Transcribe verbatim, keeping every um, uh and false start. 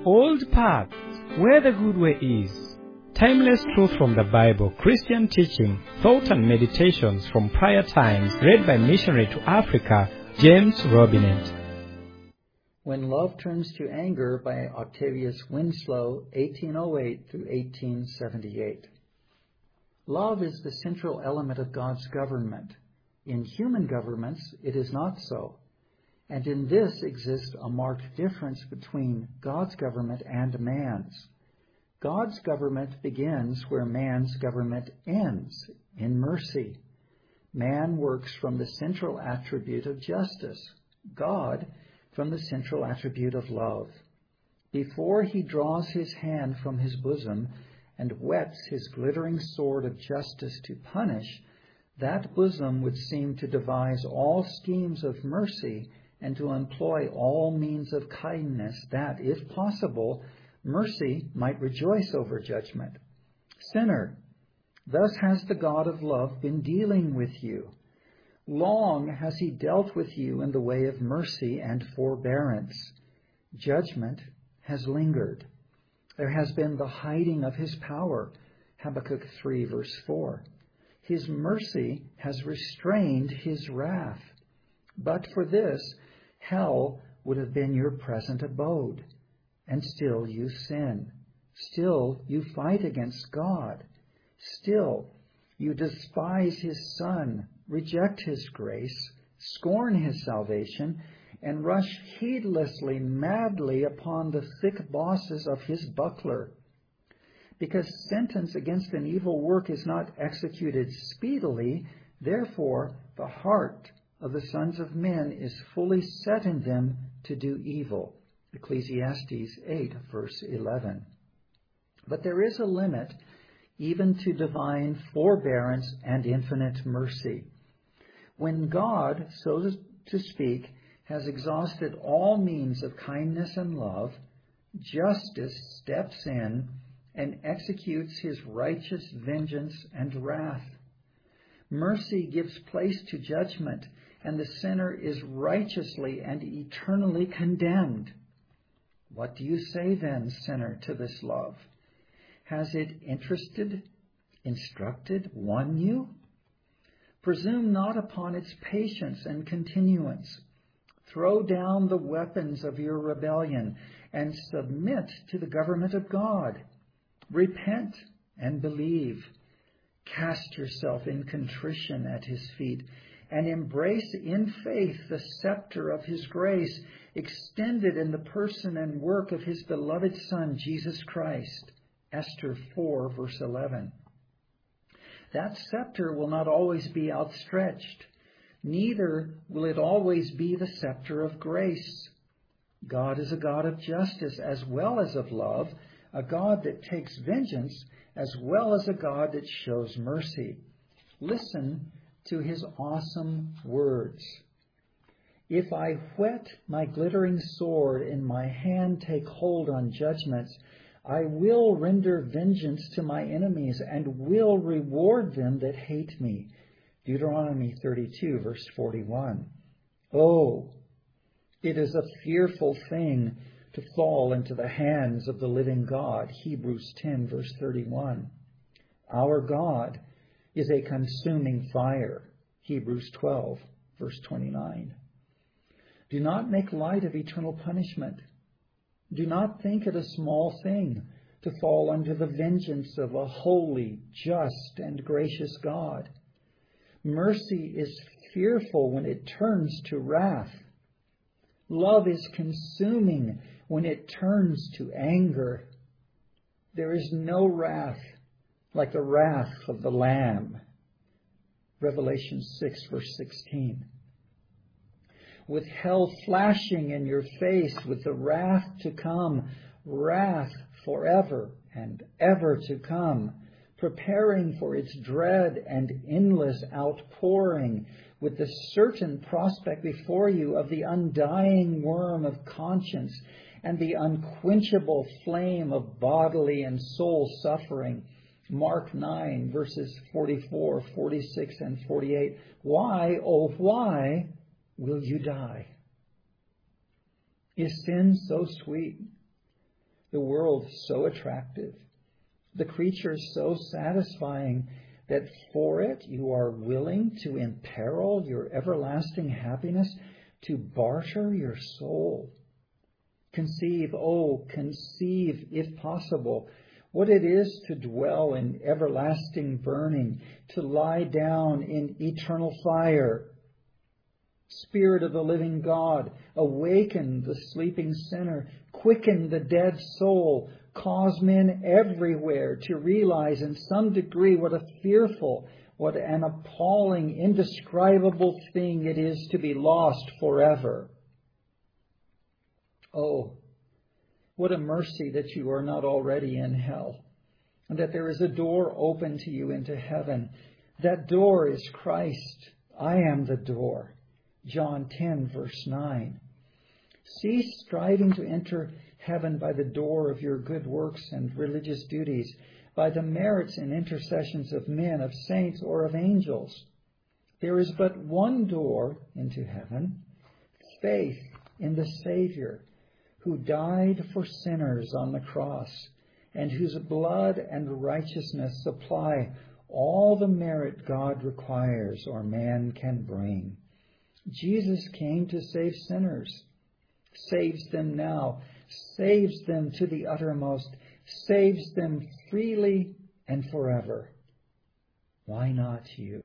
old paths where the good way is. Timeless truth from the Bible, Christian teaching, thought and meditations from prior times, read by missionary to Africa, James Robinet. When Love Turns to Anger by Octavius Winslow, eighteen oh eight through eighteen seventy-eight. Love is the central element of God's government. In human governments, it is not so. And in this exists a marked difference between God's government and man's. God's government begins where man's government ends, in mercy. Man works from the central attribute of justice, God from the central attribute of love. Before he draws his hand from his bosom and whets his glittering sword of justice to punish, that bosom would seem to devise all schemes of mercy and to employ all means of kindness that, if possible, mercy might rejoice over judgment. Sinner, thus has the God of love been dealing with you. Long has he dealt with you in the way of mercy and forbearance. Judgment has lingered. There has been the hiding of his power. Habakkuk three, verse four. His mercy has restrained his wrath. But for this, hell would have been your present abode. And still you sin. Still you fight against God. Still you despise his Son, reject his grace, scorn his salvation, and rush heedlessly, madly upon the thick bosses of his buckler. Because sentence against an evil work is not executed speedily, therefore the heart of the sons of men is fully set in them to do evil. Ecclesiastes eight, verse eleven. But there is a limit even to divine forbearance and infinite mercy. When God, so to speak, has exhausted all means of kindness and love, justice steps in and executes his righteous vengeance and wrath. Mercy gives place to judgment, and the sinner is righteously and eternally condemned. What do you say then, sinner, to this love? Has it interested, instructed, won you? Presume not upon its patience and continuance. Throw down the weapons of your rebellion and submit to the government of God. Repent and believe. Cast yourself in contrition at his feet and embrace in faith the scepter of his grace, extended in the person and work of his beloved Son, Jesus Christ. Esther four, verse eleven. That scepter will not always be outstretched. Neither will it always be the scepter of grace. God is a God of justice as well as of love, a God that takes vengeance as well as a God that shows mercy. Listen to his awesome words. If I whet my glittering sword and my hand take hold on judgments, I will render vengeance to my enemies and will reward them that hate me. Deuteronomy thirty-two, verse forty-one. Oh, it is a fearful thing to fall into the hands of the living God. Hebrews ten, verse thirty-one. Our God is a consuming fire. Hebrews twelve, verse twenty-nine. Do not make light of eternal punishment. Do not think it a small thing to fall under the vengeance of a holy, just, and gracious God. Mercy is fearful when it turns to wrath. Love is consuming when it turns to anger. There is no wrath like the wrath of the Lamb. Revelation six, verse sixteen. With hell flashing in your face, with the wrath to come, wrath forever and ever to come, preparing for its dread and endless outpouring, with the certain prospect before you of the undying worm of conscience and the unquenchable flame of bodily and soul suffering. Mark nine, verses forty-four, forty-six, and forty-eight. Why, oh why, will you die? Is sin so sweet? the world so attractive, the creatures so satisfying that for it you are willing to imperil your everlasting happiness, to barter your soul. Conceive, oh, conceive, if possible, what it is to dwell in everlasting burning, to lie down in eternal fire. Spirit of the living God, awaken the sleeping sinner, quicken the dead soul, cause men everywhere to realize in some degree what a fearful, what an appalling, indescribable thing it is to be lost forever. Oh, what a mercy that you are not already in hell, and that there is a door open to you into heaven. That door is Christ. I am the door. John ten, verse nine. Cease striving to enter heaven by the door of your good works and religious duties, by the merits and intercessions of men, of saints, or of angels. There is but one door into heaven, faith in the Savior, who died for sinners on the cross, and whose blood and righteousness supply all the merit God requires or man can bring. Jesus came to save sinners, saves them now, saves them to the uttermost, saves them freely and forever. Why not you?